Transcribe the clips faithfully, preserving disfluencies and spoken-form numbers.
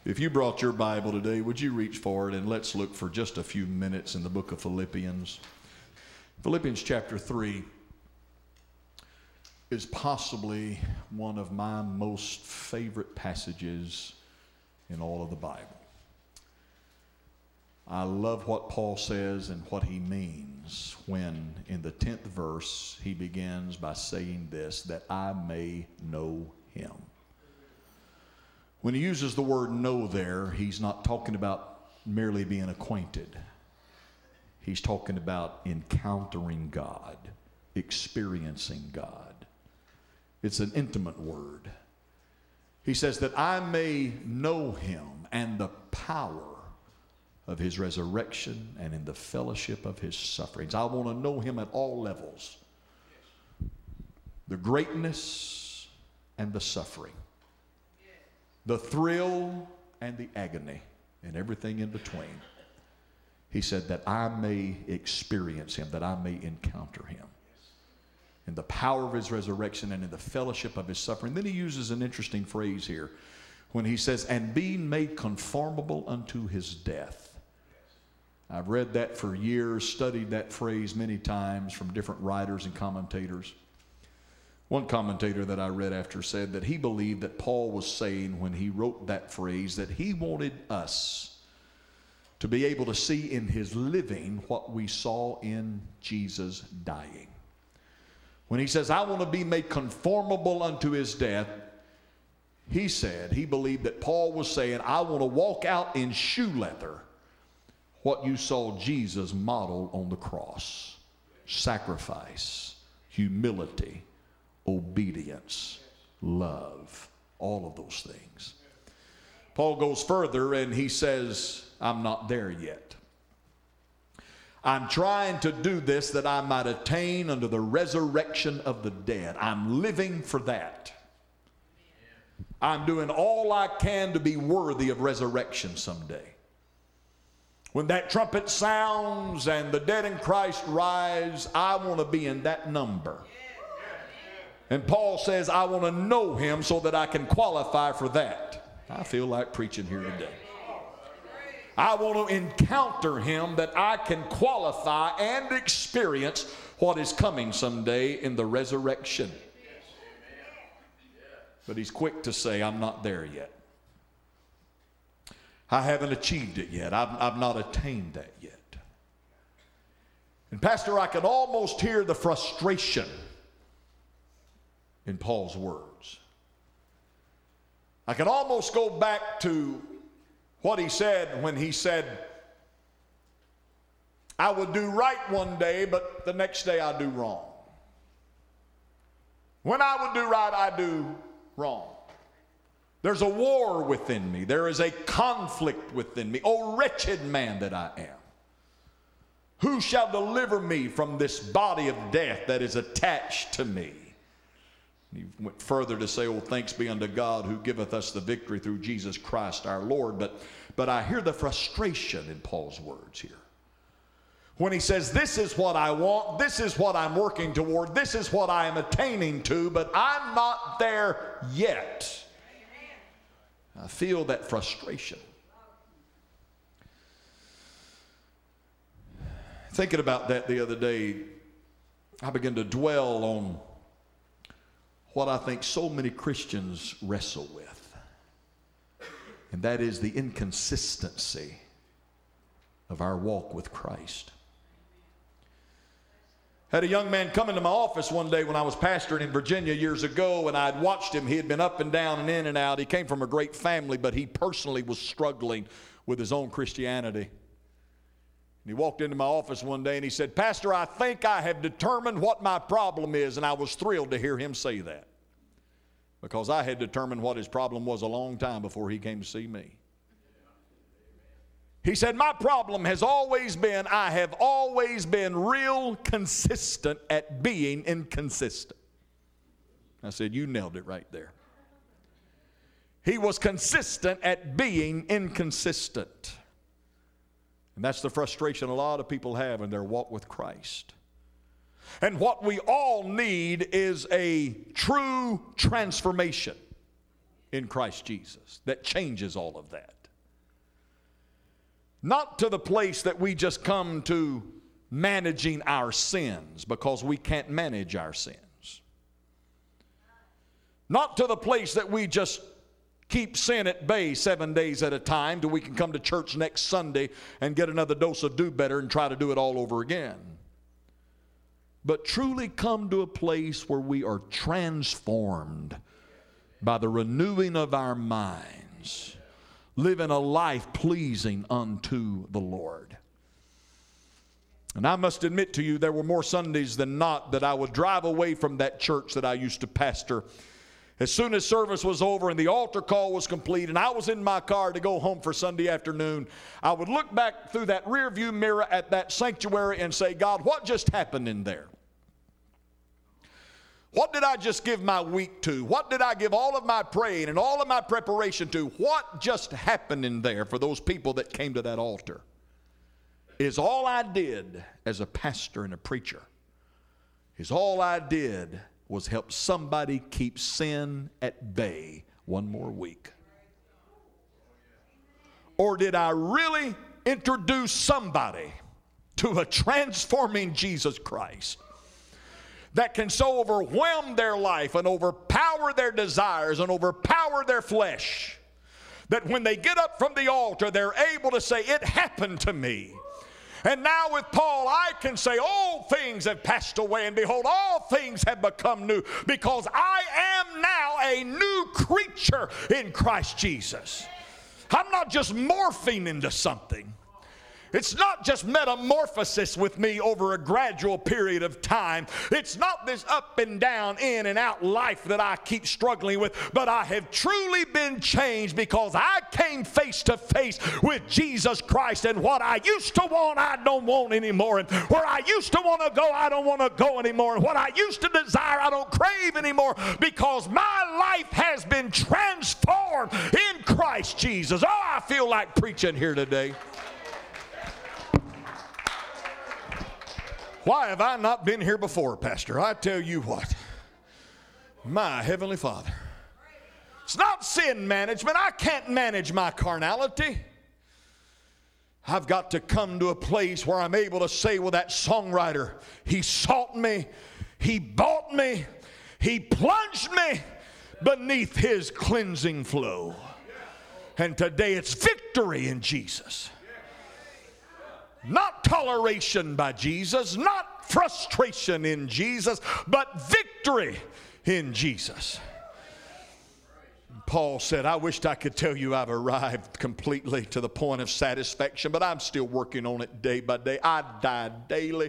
If you brought your Bible today, would you reach forward and let's look for just a few minutes in the book of Philippians. Philippians chapter three is possibly one of my most favorite passages in all of the Bible. I love what Paul says and what he means when in the tenth verse he begins by saying this, that I may know him. When he uses the word know there, he's not talking about merely being acquainted. He's talking about encountering God, experiencing God. It's an intimate word. He says that I may know him and the power of his resurrection and in the fellowship of his sufferings. I want to know him at all levels. The greatness and the suffering. The thrill and the agony and everything in between. He said that I may experience him, that I may encounter him in the power of his resurrection and in the fellowship of his suffering. Then he uses an interesting phrase here when he says, and being made conformable unto his death. I've read that for years, studied that phrase many times from different writers and commentators. One commentator that I read after said that he believed that Paul was saying when he wrote that phrase that he wanted us to be able to see in his living what we saw in Jesus dying. When he says, I want to be made conformable unto his death, he said, he believed that Paul was saying, I want to walk out in shoe leather what you saw Jesus model on the cross. Sacrifice, humility, obedience, love, all of those things. Paul goes further and he says, I'm not there yet. I'm trying to do this that I might attain unto the resurrection of the dead. I'm living for that. I'm doing all I can to be worthy of resurrection someday. When that trumpet sounds and the dead in Christ rise, I want to be in that number. And Paul says, I want to know him so that I can qualify for that. I feel like preaching here today. I want to encounter him that I can qualify and experience what is coming someday in the resurrection. But he's quick to say, I'm not there yet. I haven't achieved it yet. I've, I've not attained that yet. And Pastor, I can almost hear the frustration in Paul's words. I can almost go back to what he said when he said, I would do right one day, but the next day I do wrong. When I would do right, I do wrong. There's a war within me. There is a conflict within me. Oh, wretched man that I am. Who shall deliver me from this body of death that is attached to me? He went further to say, oh, thanks be unto God who giveth us the victory through Jesus Christ our Lord. But, but I hear the frustration in Paul's words here. When he says, this is what I want, this is what I'm working toward, this is what I am attaining to, but I'm not there yet. I feel that frustration. Thinking about that the other day, I began to dwell on what I think so many Christians wrestle with, and that is the inconsistency of our walk with Christ. I had a young man come into my office one day when I was pastoring in Virginia years ago, and I'd watched him. He had been up and down and in and out. He came from a great family, but he personally was struggling with his own Christianity. And he walked into my office one day and he said, Pastor, I think I have determined what my problem is. And I was thrilled to hear him say that, because I had determined what his problem was a long time before he came to see me. He said, my problem has always been, I have always been real consistent at being inconsistent. I said, you nailed it right there. He was consistent at being inconsistent. And that's the frustration a lot of people have in their walk with Christ. And what we all need is a true transformation. in Christ Jesus that changes all of that. Not to the place that we just come to managing our sins, because we can't manage our sins. Not to the place that we just keep sin at bay seven days at a time till we can come to church next Sunday and get another dose of do better and try to do it all over again. But truly come to a place where we are transformed by the renewing of our minds, living a life pleasing unto the Lord. And I must admit to you, there were more Sundays than not that I would drive away from that church that I used to pastor. As soon as service was over and the altar call was complete and I was in my car to go home for Sunday afternoon, I would look back through that rear view mirror at that sanctuary and say, God, what just happened in there? What did I just give my week to? What did I give all of my praying and all of my preparation to? What just happened in there for those people that came to that altar? Is all I did as a pastor and a preacher, is all I did was help somebody keep sin at bay one more week. Or did I really introduce somebody to a transforming Jesus Christ that can so overwhelm their life and overpower their desires and overpower their flesh that when they get up from the altar, they're able to say, it happened to me. And now with Paul, I can say, all things have passed away, and behold, all things have become new, because I am now a new creature in Christ Jesus. I'm not just morphing into something. It's not just metamorphosis with me over a gradual period of time. It's not this up and down, in and out life that I keep struggling with, but I have truly been changed because I came face to face with Jesus Christ, and what I used to want, I don't want anymore, and where I used to want to go, I don't want to go anymore, and what I used to desire, I don't crave anymore, because my life has been transformed in Christ Jesus. Oh, I feel like preaching here today. Why have I not been here before, Pastor? I tell you what, my Heavenly Father. It's not sin management. I can't manage my carnality. I've got to come to a place where I'm able to say with that songwriter, He sought me, He bought me, He plunged me beneath His cleansing flow. And today it's victory in Jesus. Not toleration by Jesus, not frustration in Jesus, but victory in Jesus. Paul said, I wished I could tell you I've arrived completely to the point of satisfaction, but I'm still working on it day by day. I die daily.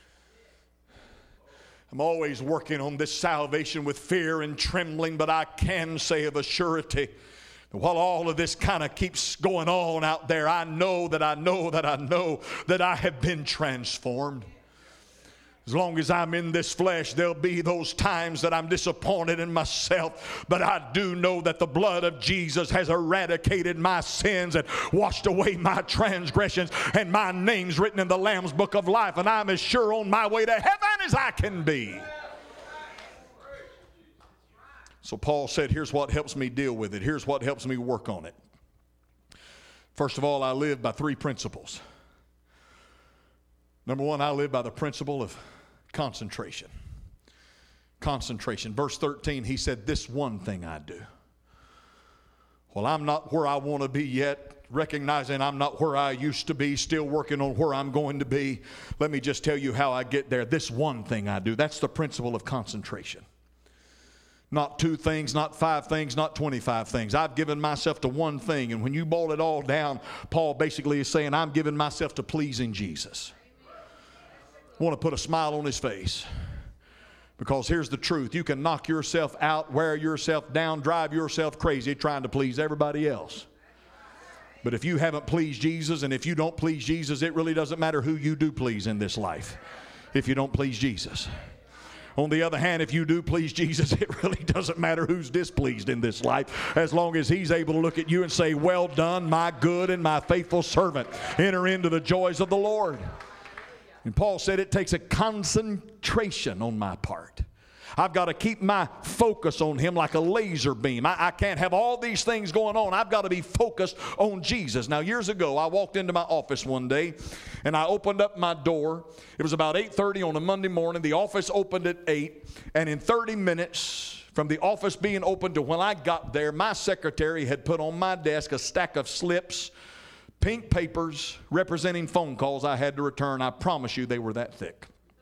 I'm always working on this salvation with fear and trembling, but I can say of a surety, while all of this kind of keeps going on out there, I know that I know that I know that I have been transformed. As long as I'm in this flesh, there'll be those times that I'm disappointed in myself. But I do know that the blood of Jesus has eradicated my sins and washed away my transgressions, and my name's written in the Lamb's book of life, and I'm as sure on my way to heaven as I can be. So Paul said, here's what helps me deal with it. Here's what helps me work on it. First of all, I live by three principles. Number one, I live by the principle of concentration. Concentration. Verse thirteen, he said, this one thing I do. Well, I'm not where I want to be yet, recognizing I'm not where I used to be, still working on where I'm going to be. Let me just tell you how I get there. This one thing I do. That's the principle of concentration. Not two things, not five things, not twenty-five things. I've given myself to one thing. And when you boil it all down, Paul basically is saying, I'm giving myself to pleasing Jesus. I want to put a smile on his face. Because here's the truth. You can knock yourself out, wear yourself down, drive yourself crazy trying to please everybody else. But if you haven't pleased Jesus, and if you don't please Jesus, it really doesn't matter who you do please in this life if you don't please Jesus. On the other hand, if you do please Jesus, it really doesn't matter who's displeased in this life, as long as He's able to look at you and say, well done, my good and my faithful servant. Enter into the joys of the Lord. And Paul said it takes a concentration on my part. I've got to keep my focus on Him like a laser beam. I, I can't have all these things going on. I've got to be focused on Jesus. Now, years ago, I walked into my office one day, and I opened up my door. It was about eight thirty on a Monday morning. The office opened at eight, and in thirty minutes, from the office being open to when I got there, my secretary had put on my desk a stack of slips, pink papers representing phone calls I had to return. I promise you they were that thick.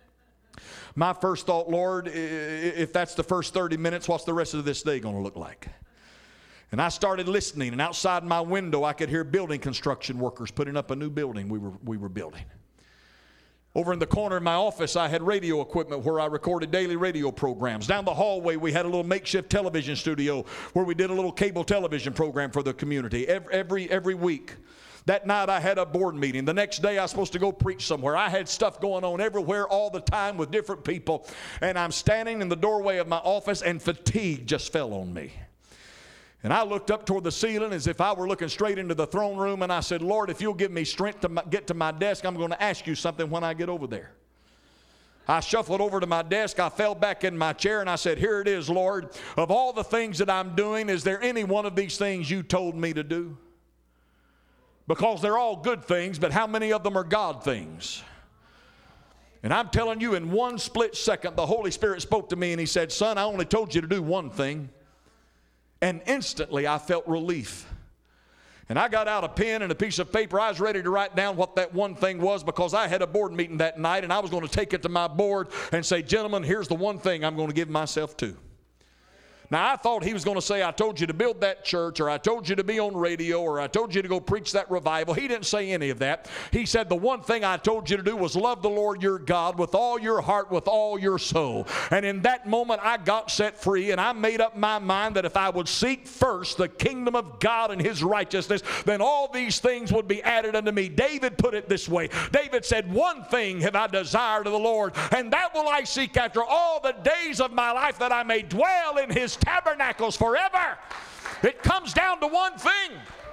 My first thought, Lord, if that's the first thirty minutes, what's the rest of this day going to look like? And I started listening, and outside my window I could hear building construction workers putting up a new building we were, we were building. Over in the corner of my office, I had radio equipment where I recorded daily radio programs. Down the hallway, we had a little makeshift television studio where we did a little cable television program for the community every, every, every week. That night, I had a board meeting. The next day, I was supposed to go preach somewhere. I had stuff going on everywhere all the time with different people. And I'm standing in the doorway of my office, and fatigue just fell on me. And I looked up toward the ceiling as if I were looking straight into the throne room, and I said, Lord, if you'll give me strength to my, get to my desk, I'm going to ask you something when I get over there. I shuffled over to my desk. I fell back in my chair, and I said, here it is, Lord. Of all the things that I'm doing, is there any one of these things you told me to do? Because they're all good things, but how many of them are God things? And I'm telling you, in one split second, the Holy Spirit spoke to me, and He said, son, I only told you to do one thing. And instantly I felt relief. And I got out a pen and a piece of paper. I was ready to write down what that one thing was, because I had a board meeting that night, and I was going to take it to my board and say, gentlemen, here's the one thing I'm going to give myself to. Now, I thought he was going to say, I told you to build that church, or I told you to be on radio, or I told you to go preach that revival. He didn't say any of that. He said, the one thing I told you to do was love the Lord your God with all your heart, with all your soul. And in that moment, I got set free, and I made up my mind that if I would seek first the kingdom of God and His righteousness, then all these things would be added unto me. David put it this way. David said, one thing have I desired of the Lord, and that will I seek after all the days of my life, that I may dwell in His tabernacles forever. It comes down to one thing.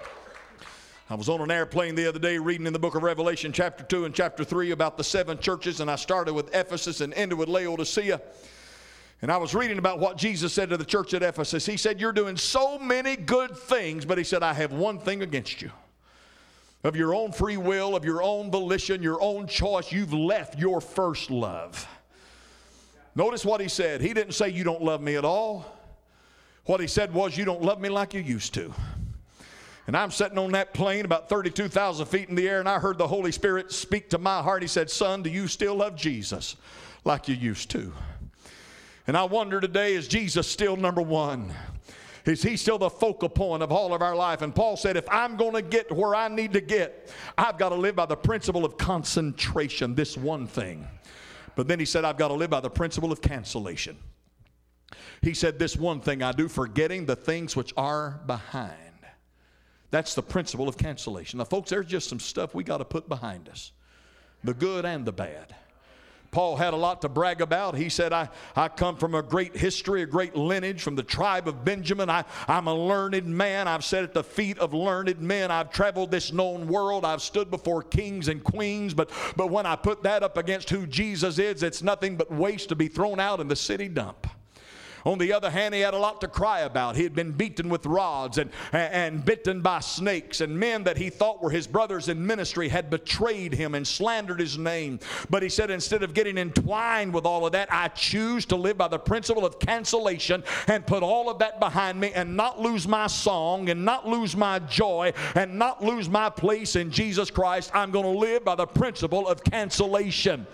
I was on an airplane the other day reading in the book of Revelation chapter two and chapter three about the seven churches, and I started with Ephesus and ended with Laodicea. And I was reading about what Jesus said to the church at Ephesus. He said, you're doing so many good things, but He said, I have one thing against you. Of your own free will, of your own volition, your own choice, you've left your first love. Notice what He said. He didn't say you don't love me at all. What He said was, you don't love me like you used to. And I'm sitting on that plane about thirty-two thousand feet in the air, and I heard the Holy Spirit speak to my heart. He said, son, do you still love Jesus like you used to? And I wonder today, is Jesus still number one? Is He still the focal point of all of our life? And Paul said, if I'm going to get where I need to get, I've got to live by the principle of concentration, this one thing. But then he said, I've got to live by the principle of cancellation. He said, this one thing I do, forgetting the things which are behind. That's the principle of cancellation. Now, folks, there's just some stuff we got to put behind us, the good and the bad. Paul had a lot to brag about. He said, I, I come from a great history, a great lineage from the tribe of Benjamin. I, I'm a learned man. I've sat at the feet of learned men. I've traveled this known world. I've stood before kings and queens. But, but when I put that up against who Jesus is, it's nothing but waste to be thrown out in the city dump. On the other hand, he had a lot to cry about. He had been beaten with rods and, and bitten by snakes, and men that he thought were his brothers in ministry had betrayed him and slandered his name. But he said, instead of getting entwined with all of that, I choose to live by the principle of cancellation and put all of that behind me and not lose my song and not lose my joy and not lose my place in Jesus Christ. I'm going to live by the principle of cancellation.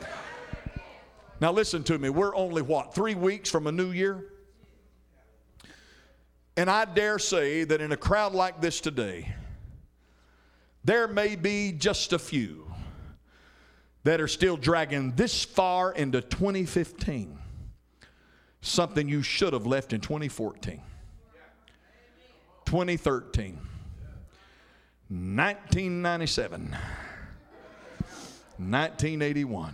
Now listen to me. We're only, what, three weeks from a new year? And I dare say that in a crowd like this today, there may be just a few that are still dragging this far into twenty fifteen, something you should have left in twenty fourteen, twenty thirteen, nineteen ninety-seven, nineteen eighty-one.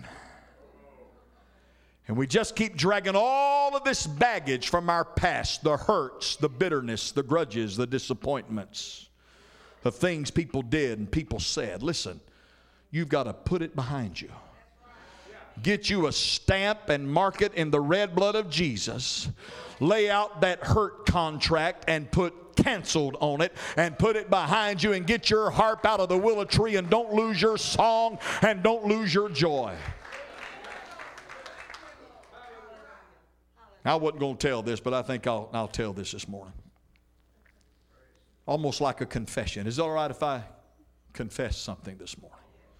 And we just keep dragging all of this baggage from our past, the hurts, the bitterness, the grudges, the disappointments, the things people did and people said. Listen, you've got to put it behind you. Get you a stamp and mark it in the red blood of Jesus. Lay out that hurt contract and put canceled on it and put it behind you, and get your harp out of the willow tree, and don't lose your song and don't lose your joy. I wasn't going to tell this, but I think I'll, I'll tell this this morning. Almost like a confession. Is it all right if I confess something this morning?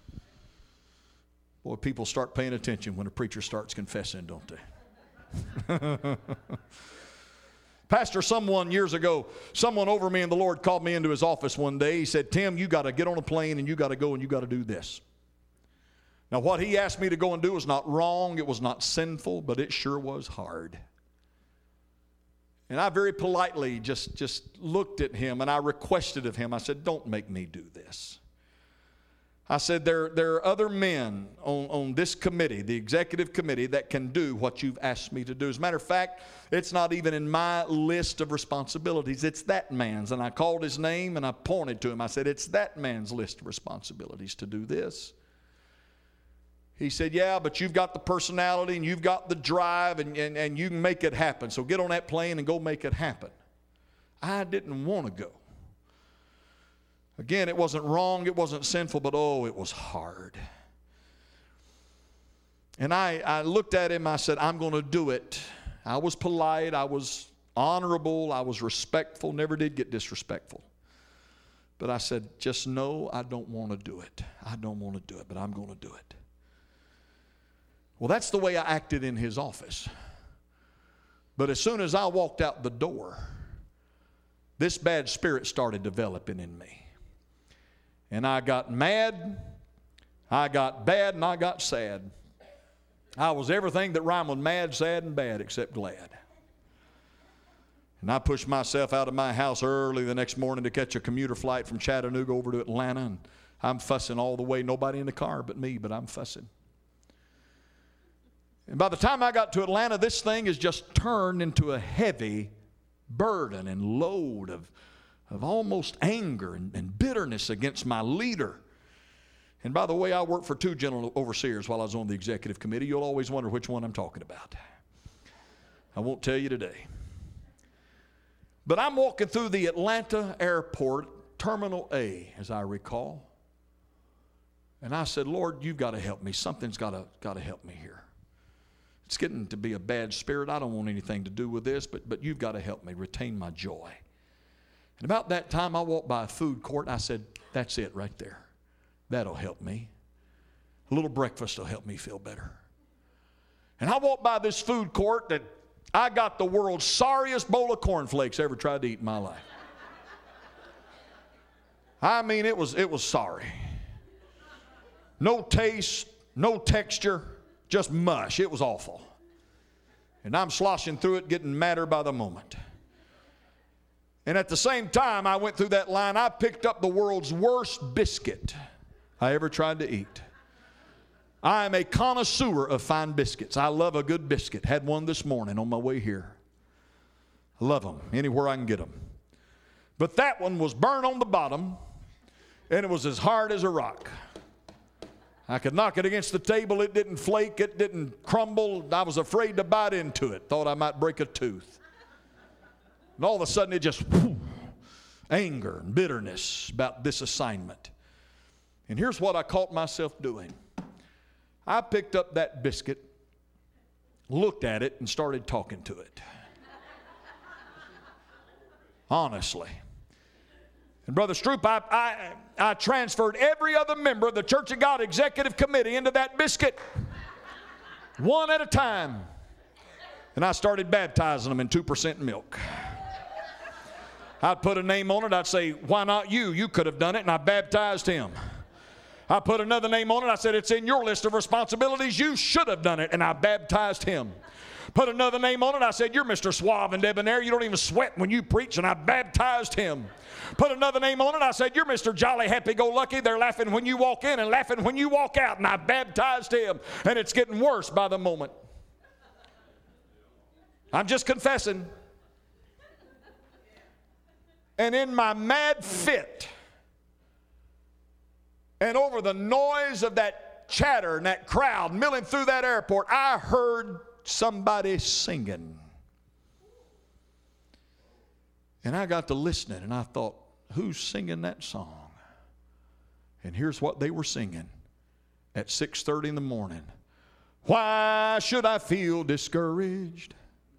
Boy, people start paying attention when a preacher starts confessing, don't they? Pastor, someone years ago, someone over me in the Lord called me into his office one day. He said, Tim, you got to get on a plane and you got to go and you got to do this. Now, what he asked me to go and do was not wrong. It was not sinful, but it sure was hard. And I very politely just, just looked at him and I requested of him. I said, don't make me do this. I said, there, there are other men on, on this committee, the executive committee, that can do what you've asked me to do. As a matter of fact, it's not even in my list of responsibilities. It's that man's. And I called his name and I pointed to him. I said, it's that man's list of responsibilities to do this. He said, yeah, but you've got the personality and you've got the drive and, and, and you can make it happen. So get on that plane and go make it happen. I didn't want to go. Again, it wasn't wrong, it wasn't sinful, but oh, it was hard. And I, I looked at him, I said, I'm going to do it. I was polite, I was honorable, I was respectful, never did get disrespectful. But I said, just know I don't want to do it. I don't want to do it, but I'm going to do it. Well, that's the way I acted in his office. But as soon as I walked out the door, this bad spirit started developing in me. And I got mad, I got bad, and I got sad. I was everything that rhymed with mad, sad, and bad except glad. And I pushed myself out of my house early the next morning to catch a commuter flight from Chattanooga over to Atlanta. And I'm fussing all the way. Nobody in the car but me, but I'm fussing. And by the time I got to Atlanta, this thing has just turned into a heavy burden and load of of almost anger and, and bitterness against my leader. And by the way, I worked for two general overseers while I was on the executive committee. You'll always wonder which one I'm talking about. I won't tell you today. But I'm walking through the Atlanta airport, Terminal A, as I recall. And I said, Lord, you've got to help me. Something's got to, got to help me here. It's getting to be a bad spirit. I don't want anything to do with this, but, but you've got to help me retain my joy. And about that time, I walked by a food court, and I said, that's it right there. That'll help me. A little breakfast will help me feel better. And I walked by this food court that I got the world's sorriest bowl of cornflakes I ever tried to eat in my life. I mean, it was, it was sorry. No taste, no texture, just mush. It was awful. And I'm sloshing through it, getting madder by the moment. And at the same time I went through that line, I picked up the world's worst biscuit I ever tried to eat. I am a connoisseur of fine biscuits. I love a good biscuit. Had one this morning on my way here. I love them anywhere I can get them. But that one was burned on the bottom, and it was as hard as a rock. I could knock it against the table. It didn't flake. It didn't crumble. I was afraid to bite into it. Thought I might break a tooth. And all of a sudden it just, whoo, anger and bitterness about this assignment. And here's what I caught myself doing. I picked up that biscuit, looked at it, and started talking to it. Honestly. And Brother Stroop, I, I, I transferred every other member of the Church of God Executive Committee into that biscuit, one at a time. And I started baptizing them in two percent milk. I'd put a name on it. I'd say, why not you? You could have done it. And I baptized him. I put another name on it. I said, it's in your list of responsibilities. You should have done it. And I baptized him. Put another name on it. I said, you're Mister Suave and debonair. You don't even sweat when you preach. And I baptized him. Put another name on it. I said, you're Mister Jolly Happy-Go-Lucky. They're laughing when you walk in and laughing when you walk out. And I baptized him. And it's getting worse by the moment. I'm just confessing. And in my mad fit, and over the noise of that that chatter and that crowd milling through that airport, I heard somebody singing. And I got to listening, and I thought, who's singing that song? And here's what they were singing at six thirty in the morning. Why should I feel discouraged?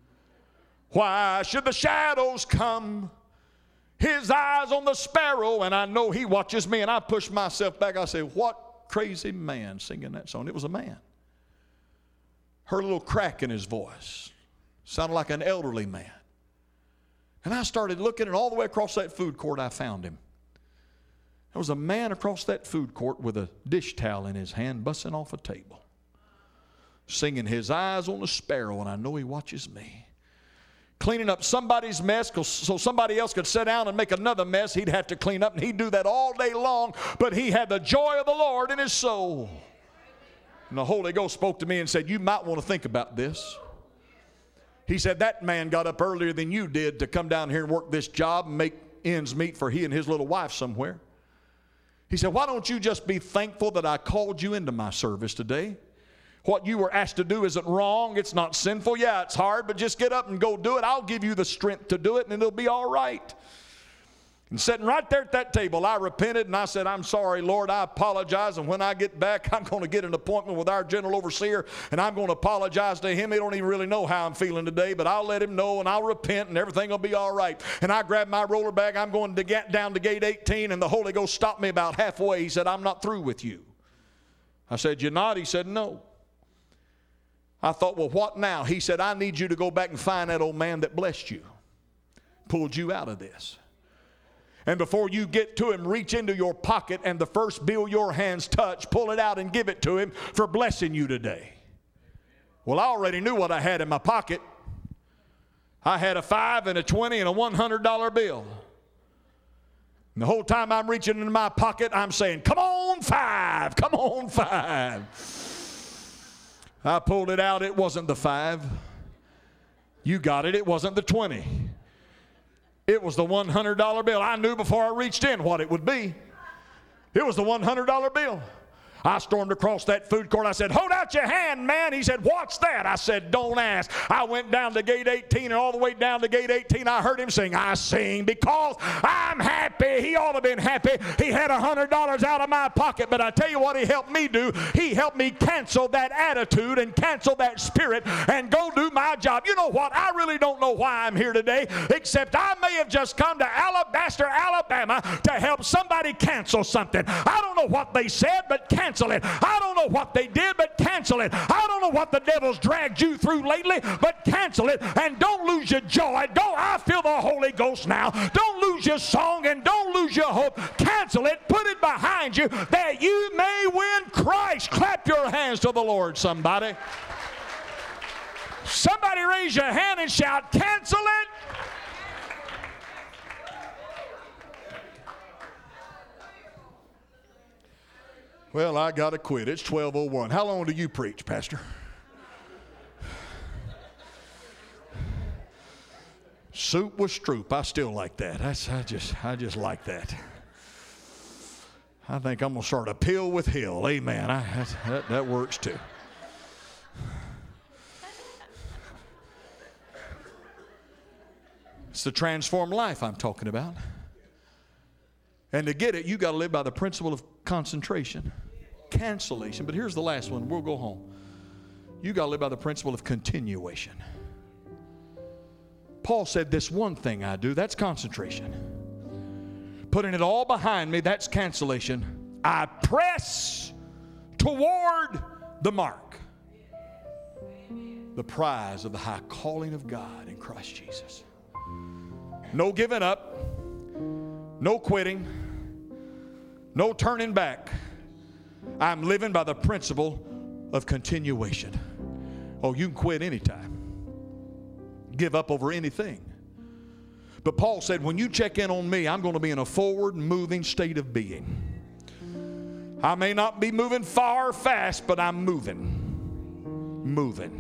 Why should the shadows come? His eyes on the sparrow, and I know he watches me. And I pushed myself back. I said, what crazy man singing that song? It was a man. Heard a little crack in his voice. Sounded like an elderly man. And I started looking, and all the way across that food court, I found him. There was a man across that food court with a dish towel in his hand, busting off a table, singing his eyes on the sparrow, and I know he watches me. Cleaning up somebody's mess so somebody else could sit down and make another mess he'd have to clean up, and he'd do that all day long, but he had the joy of the Lord in his soul. And the Holy Ghost spoke to me and said, you might want to think about this. He said, that man got up earlier than you did to come down here and work this job and make ends meet for he and his little wife somewhere. He said, why don't you just be thankful that I called you into my service today? What you were asked to do isn't wrong. It's not sinful. Yeah, it's hard, but just get up and go do it. I'll give you the strength to do it, and it'll be all right. And sitting right there at that table, I repented, and I said, I'm sorry, Lord, I apologize. And when I get back, I'm going to get an appointment with our general overseer, and I'm going to apologize to him. He don't even really know how I'm feeling today, but I'll let him know, and I'll repent, and everything will be all right. And I grabbed my roller bag. I'm going to get down to gate eighteen, and the Holy Ghost stopped me about halfway. He said, I'm not through with you. I said, you're not? He said, no. I thought, well, what now? He said, I need you to go back and find that old man that blessed you, pulled you out of this. And before you get to him, reach into your pocket, and the first bill your hands touch, pull it out and give it to him for blessing you today. Well, I already knew what I had in my pocket. I had a five and a twenty and a one hundred dollar bill. And the whole time I'm reaching into my pocket, I'm saying, come on, five, come on, five. I pulled it out. It wasn't the five. You got it. It wasn't the twenty. It was the one hundred dollar bill. I knew before I reached in what it would be. It was the one hundred dollar bill. I stormed across that food court. I said, hold out your hand, man. He said, what's that? I said, don't ask. I went down to gate eighteen, and all the way down to gate eighteen, I heard him sing, I sing because I'm happy. He ought to have been happy. He had one hundred dollars out of my pocket, but I tell you what he helped me do. He helped me cancel that attitude and cancel that spirit and go do my job. You know what? I really don't know why I'm here today, except I may have just come to Alabaster, Alabama to help somebody cancel something. I don't know what they said, but cancel it. I don't know what they did, but cancel it. I don't know what the devil's dragged you through lately, but cancel it. And don't lose your joy. Don't, I feel the Holy Ghost now. Don't lose your song and don't lose your hope. Cancel it. Put it behind you that you may win Christ. Clap your hands to the Lord, somebody. Somebody raise your hand and shout, cancel it. Well, I got to quit. It's twelve oh one. How long do you preach, Pastor? Soup with Stroop. I still like that. That's, I just, I just like that. I think I'm going to start a pill with Hill. Amen. I, that, that, that works too. It's the transformed life I'm talking about. And to get it, you got to live by the principle of concentration, cancellation. But here's the last one. We'll go home. You got to live by the principle of continuation. Paul said, this one thing I do, that's concentration. Putting it all behind me, that's cancellation. I press toward the mark, the prize of the high calling of God in Christ Jesus. No giving up. No quitting. No turning back. I'm living by the principle of continuation. Oh, you can quit anytime. Give up over anything. But Paul said, when you check in on me, I'm going to be in a forward moving state of being. I may not be moving far or fast, but I'm moving. Moving.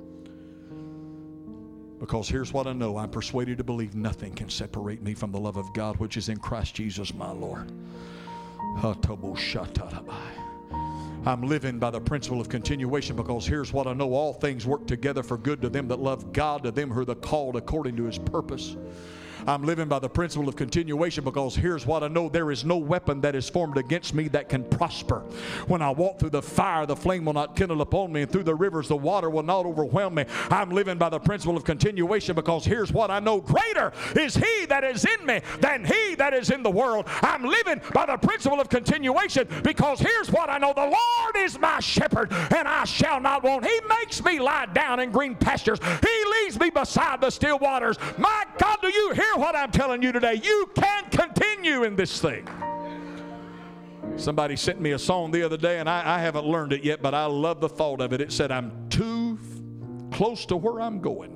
Because here's what I know. I'm persuaded to believe nothing can separate me from the love of God which is in Christ Jesus my Lord. I'm living by the principle of continuation, because here's what I know: all things work together for good to them that love God, to them who are the called according to His purpose. I'm living by the principle of continuation, because here's what I know: there is no weapon that is formed against me that can prosper. When I walk through the fire, the flame will not kindle upon me, and through the rivers the water will not overwhelm me. I'm living by the principle of continuation, because here's what I know: greater is He that is in me than he that is in the world. I'm living by the principle of continuation, because here's what I know: the Lord is my shepherd, and I shall not want. He makes me lie down in green pastures. He leads me beside the still waters. My God, do you hear what I'm telling you today? You can continue in this thing. Somebody sent me a song the other day, and I, I haven't learned it yet, but I love the thought of it. It said, I'm too f- close to where I'm going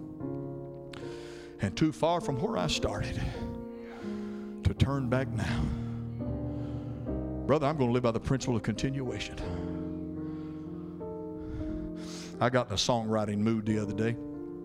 and too far from where I started to turn back now. Brother, I'm going to live by the principle of continuation. I got in a songwriting mood the other day.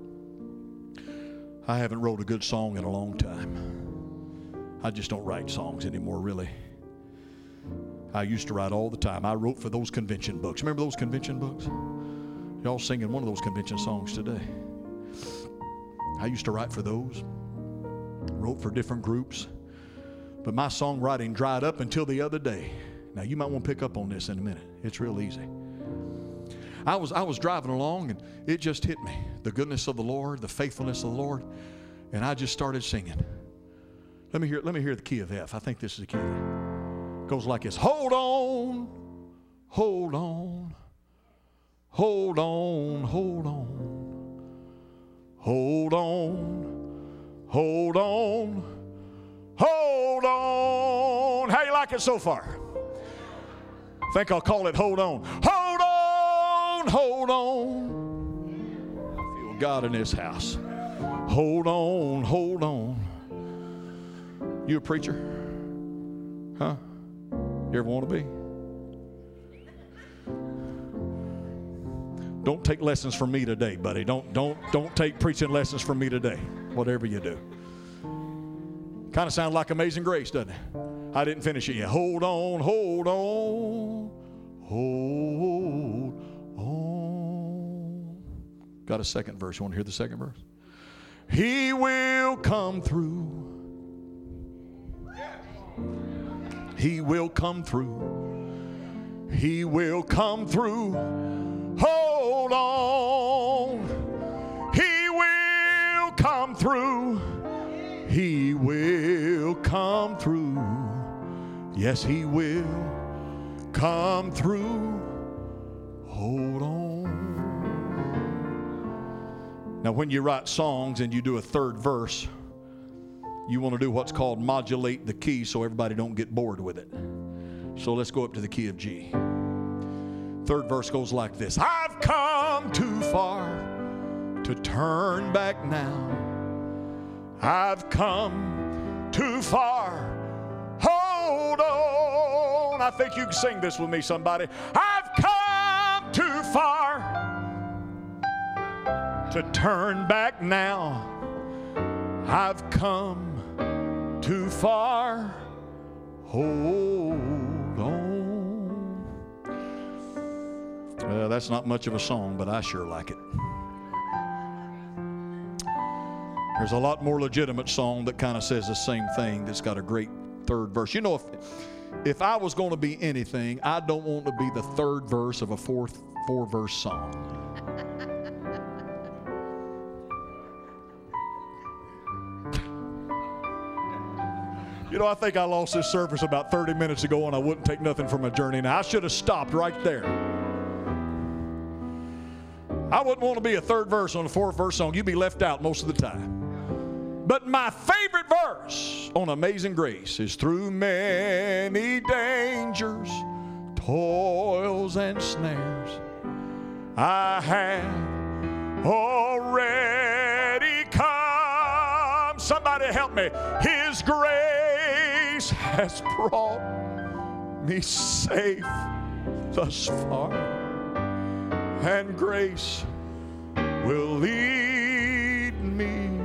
I haven't wrote a good song in a long time. I just don't write songs anymore, really. I used to write all the time. I wrote for those convention books. Remember those convention books? Y'all singing one of those convention songs today. I used to write for those. Wrote for different groups. But my songwriting dried up until the other day. Now, you might want to pick up on this in a minute. It's real easy. I was I was driving along, and it just hit me. The goodness of the Lord, the faithfulness of the Lord. And I just started singing. Let me hear, let me hear the key of F. I think this is the key of F. It goes like this. Hold on, hold on, hold on, hold on, hold on, hold on, hold on. How you like it so far? I think I'll call it Hold On. Hold on, hold on. I feel God in this house. Hold on, hold on. You a preacher? Huh? You ever want to be? Don't take lessons from me today, buddy. Don't don't don't take preaching lessons from me today. Whatever you do. Kind of sounds like Amazing Grace, doesn't it? I didn't finish it yet. Hold on, hold on, hold on. Got a second verse. You want to hear the second verse? He will come through. He will come through. He will come through. Hold on. He will come through. He will come through. Yes, He will come through. Hold on. Now, when you write songs and you do a third verse, you want to do what's called modulate the key so everybody don't get bored with it. So let's go up to the key of G. Third verse goes like this. I've come too far to turn back now. I've come too far. Hold on. I think you can sing this with me, somebody. I've come too far to turn back now. I've come too far. Hold on. Well, that's not much of a song, but I sure like it. There's a lot more legitimate song that kind of says the same thing that's got a great third verse. You know, if if I was going to be anything, I don't want to be the third verse of a fourth four-verse song. You know, I think I lost this service about thirty minutes ago, and I wouldn't take nothing from a journey. Now, I should have stopped right there. I wouldn't want to be a third verse on a fourth verse song. You'd be left out most of the time. But my favorite verse on Amazing Grace is through many dangers, toils, and snares, I have already come. Somebody help me. His grace has brought me safe thus far, and grace will lead me